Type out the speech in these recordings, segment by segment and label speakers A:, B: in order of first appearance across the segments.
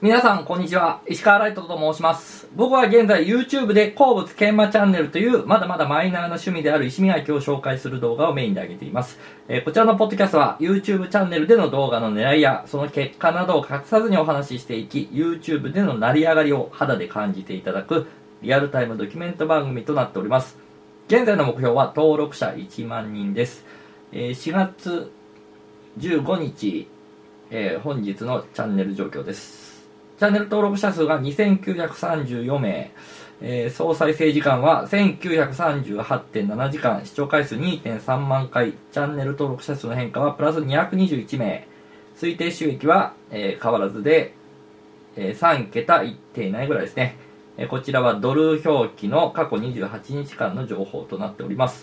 A: 皆さんこんにちは、石川ライトと申します。僕は現在 YouTube で鉱物研磨チャンネルというまだまだマイナーな趣味である石磨きを紹介する動画をメインで上げています。こちらのポッドキャストは YouTube チャンネルでの動画の狙いやその結果などを隠さずにお話ししていき、 YouTube での成り上がりを肌で感じていただくリアルタイムドキュメント番組となっております。現在の目標は登録者1万人です。4月15日、本日のチャンネル状況です。チャンネル登録者数が2934名、総再生時間は 1938.7 時間、視聴回数 2.3 万回、チャンネル登録者数の変化はプラス221名、推定収益は、変わらずで、3桁いっていないぐらいですね。こちらはドル表記の過去28日間の情報となっております。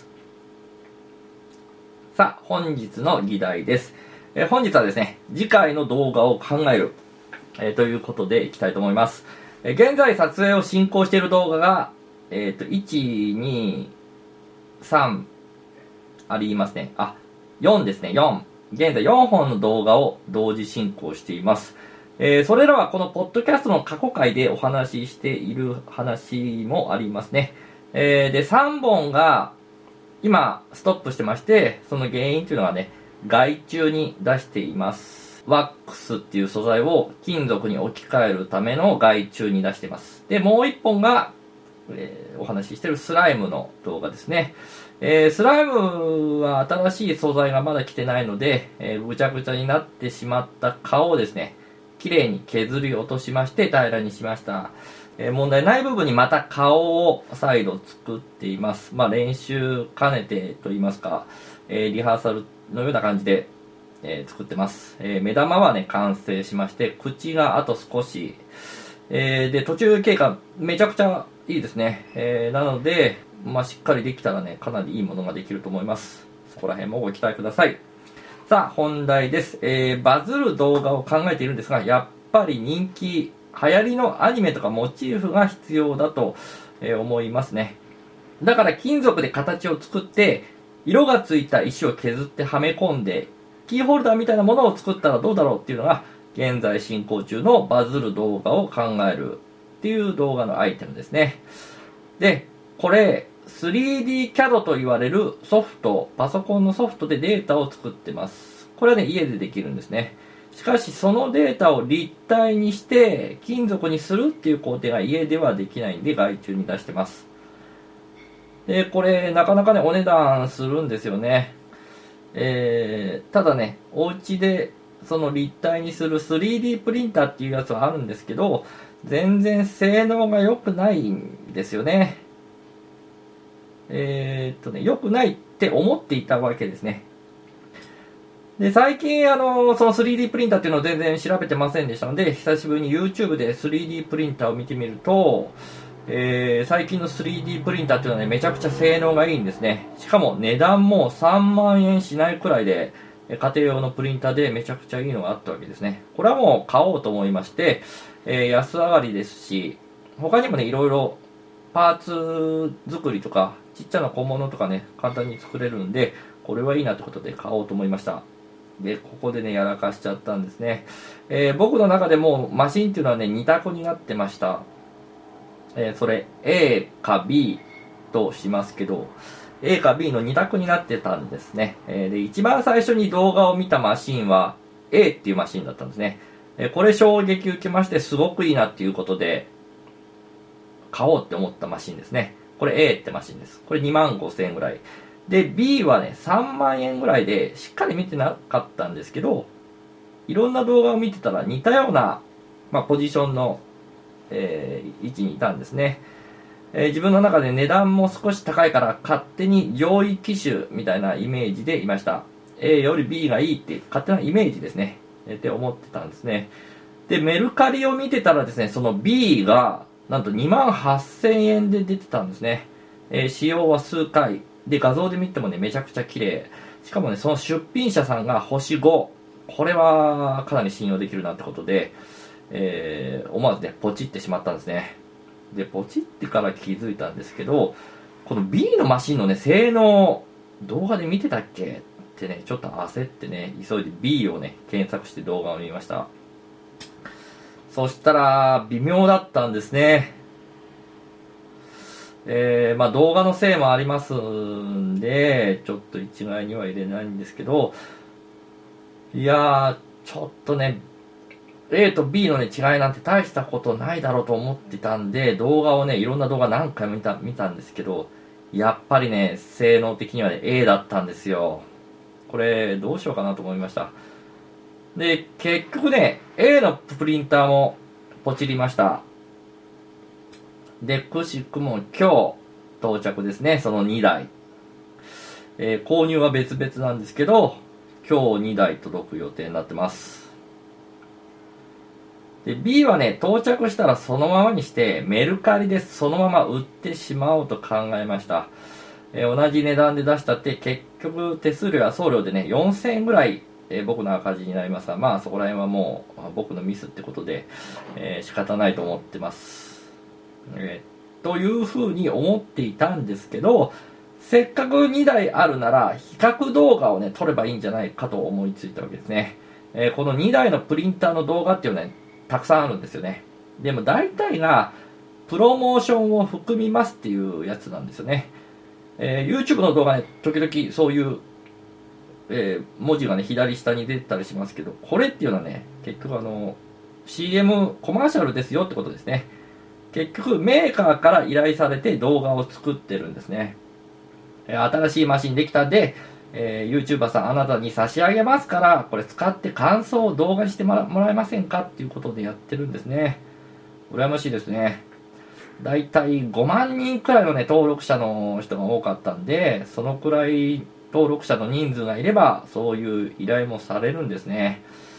A: さあ、本日の議題です。本日はですね、次回の動画を考える、ということでいきたいと思います。現在撮影を進行している動画が、1、2、3ありますね。4ですね、4。現在4本の動画を同時進行しています。それらはこのポッドキャストの過去回でお話ししている話もありますね。で、3本が今ストップしてまして、その原因というのはね、外注に出しています。ワックスっていう素材を金属に置き換えるための外注に出しています。で、もう1本が、お話ししているスライムの動画ですね。スライムは新しい素材がまだ来てないので、ぐちゃぐちゃになってしまった皮をですね、綺麗に削り落としまして平らにしました。問題ない部分にまた顔を再度作っています。練習兼ねてと言いますか、リハーサルのような感じで、作ってます。目玉はね、完成しまして、口があと少し、で、途中経過めちゃくちゃいいですね。なので、しっかりできたらね、かなりいいものができると思います。そこら辺もご期待ください。さあ、本題です。バズる動画を考えているんですが、やっぱり人気、流行りのアニメとかモチーフが必要だと、思いますね。だから金属で形を作って、色がついた石を削ってはめ込んで、キーホルダーみたいなものを作ったらどうだろうっていうのが、現在進行中のバズる動画を考えるっていう動画のアイテムですね。で、これ、3D CAD と言われるソフト、パソコンのソフトでデータを作ってます。これはね、家でできるんですね。しかし、そのデータを立体にして金属にするっていう工程が家ではできないんで、外注に出してます。で、これ、なかなかね、お値段するんですよね。ただね、お家でその立体にする 3D プリンターっていうやつはあるんですけど、全然性能が良くないんですよね。良くないって思っていたわけですね。で、最近その 3D プリンターっていうのを全然調べてませんでしたので、久しぶりに YouTube で 3D プリンターを見てみると、最近の 3D プリンターっていうのはね、めちゃくちゃ性能がいいんですね。しかも値段も3万円しないくらいで、家庭用のプリンターでめちゃくちゃいいのがあったわけですね。これはもう買おうと思いまして、安上がりですし、他にもね、いろいろパーツ作りとか、ちっちゃな小物とかね、簡単に作れるんで、これはいいなってことで買おうと思いました。で、ここでね、やらかしちゃったんですね。僕の中でもマシンっていうのはね、2択になってました。それ A か B としますけど、A か B の2択になってたんですね。で、一番最初に動画を見たマシンは A っていうマシンだったんですね。これ衝撃受けまして、すごくいいなっていうことで買おうって思ったマシンですね。これ A ってマシンです。これ25,000円ぐらいで、 B はね3万円ぐらいで、しっかり見てなかったんですけど、いろんな動画を見てたら似たような、ポジションの位置にいたんですね。自分の中で値段も少し高いから勝手に上位機種みたいなイメージでいました。 A より B がいいって勝手なイメージですね、って思ってたんですね。で、メルカリを見てたらですね、その B がなんと28,000円で出てたんですね。使用は数回で、画像で見てもね、めちゃくちゃ綺麗。しかもね、その出品者さんが星5、これはかなり信用できるなってことで、思わずね、ポチってしまったんですね。で、ポチってから気づいたんですけど、この B のマシンのね、性能、動画で見てたっけってね、ちょっと焦ってね、急いで B をね、検索して動画を見ました。 そしたら、微妙だったんですね。まあ動画のせいもありますんで、ちょっと一概には入れないんですけど、いやー、ちょっとね、A と B のね、違いなんて大したことないだろうと思ってたんで、動画をね、いろんな動画何回も見たんですけど、やっぱりね、性能的にはね、A だったんですよ。これ、どうしようかなと思いました。で、結局ね、A のプリンターもポチりました。で、くしくも今日到着ですね、その2台。購入は別々なんですけど、今日2台届く予定になってます。で、B はね、到着したらそのままにして、メルカリでそのまま売ってしまおうと考えました。同じ値段で出したって、結局手数料や送料でね、4000円ぐらい、僕の赤字になりますが、まあそこら辺はもう僕のミスってことで、仕方ないと思ってます。というふうに思っていたんですけど、せっかく2台あるなら、比較動画をね、撮ればいいんじゃないかと思いついたわけですね。この2台のプリンターの動画っていうのはね、たくさんあるんですよね。でも大体が、プロモーションを含みますっていうやつなんですよね。YouTube の動画ね、時々そういう、文字がね、左下に出てたりしますけど、これっていうのはね、結局CM、コマーシャルですよってことですね。結局、メーカーから依頼されて動画を作ってるんですね。新しいマシンできたんで、YouTuber さんあなたに差し上げますから、これ使って感想を動画にしてもらえませんかっていうことでやってるんですね。羨ましいですね。だいたい5万人くらいのね、登録者の人が多かったんで、そのくらい登録者の人数がいれば、そういう依頼もされるんですね。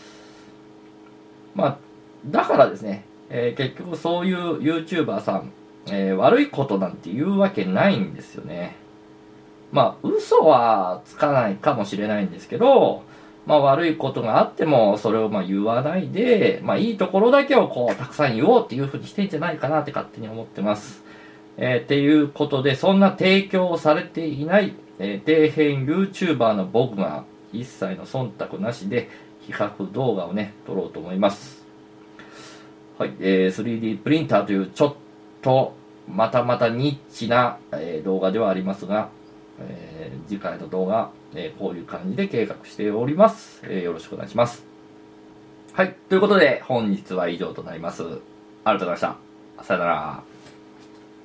A: まあ、だからですね、結局そういう YouTuber さん、悪いことなんて言うわけないんですよね。まあ、嘘はつかないかもしれないんですけど、まあ悪いことがあっても、それをまあ言わないで、まあいいところだけをこう、たくさん言おうっていうふうにしてんじゃないかなって勝手に思ってます。っていうことで、そんな提供をされていない、底辺 YouTuber の僕が一切の忖度なしで比較動画をね、撮ろうと思います。はい、3D プリンターというちょっとまたまたニッチな、動画ではありますが、次回の動画、こういう感じで計画しております。よろしくお願いします。はい。ということで、本日は以上となります。ありがとうございました。さよなら。